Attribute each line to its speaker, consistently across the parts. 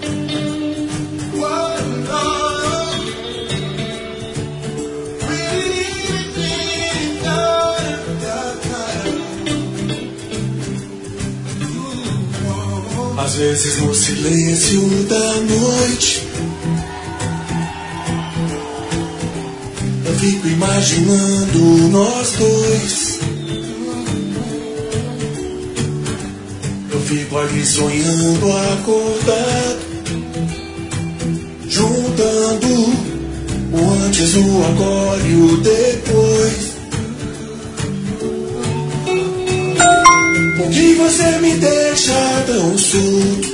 Speaker 1: Às vezes no silêncio da noite eu fico imaginando nós dois. Eu fico ali sonhando acordado, juntando o antes, o agora e o depois. Por que você me deixa tão solto?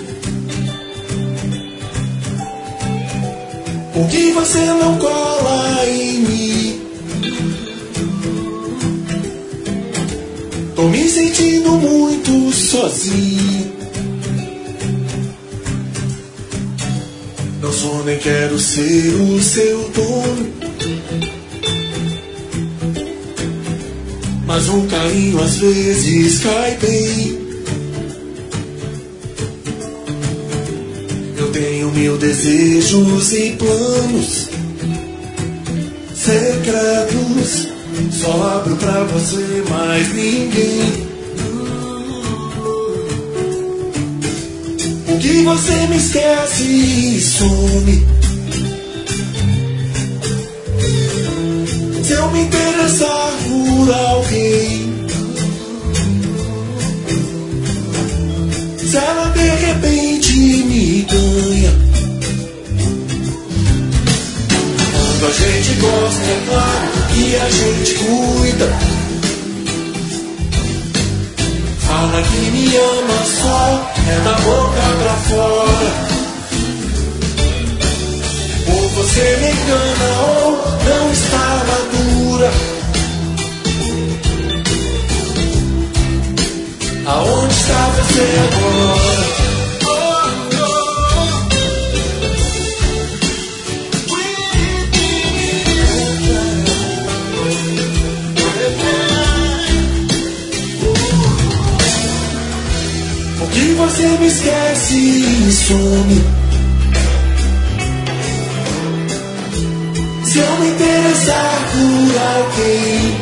Speaker 1: Por que você não cola em mim? Tô me sentindo muito sozinho. Não sou nem quero ser o seu dono, mas um carinho às vezes cai bem. Eu tenho mil desejos e planos secretos, só abro pra você, mais ninguém. Por que você me esquece e some? Se eu me interessar por alguém, se ela de repente me ganha, quando a gente gosta, é claro que a gente cuida. Fala que me ama só, é da boca pra fora. Ou você me engana ou não está madura. Aonde está você agora? Por que você me esquece e some? Se eu me interessar por alguém,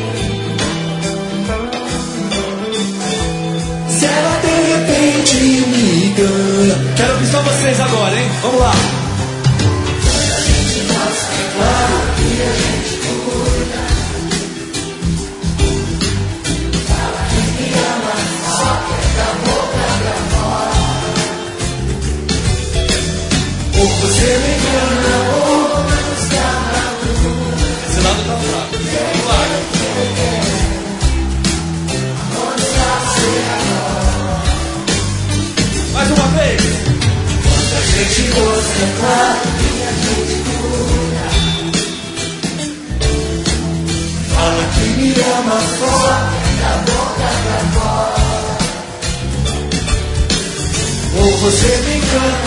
Speaker 1: se ela de repente me ganha.
Speaker 2: Quero ouvir só vocês agora, hein? Vamos lá.
Speaker 1: A gente gosta, é claro que a gente cuida. Fala que me ama, só que é da boca pra fora. Ou você me engana ou não está madura.
Speaker 2: Esse lado tá fraco. Vamos lá.
Speaker 1: Onde está você agora?
Speaker 2: Mais uma vez.
Speaker 1: Quando a gente gosta, é claro que a gente cuida. Fala que me ama só da boca pra fora. Ou você me engana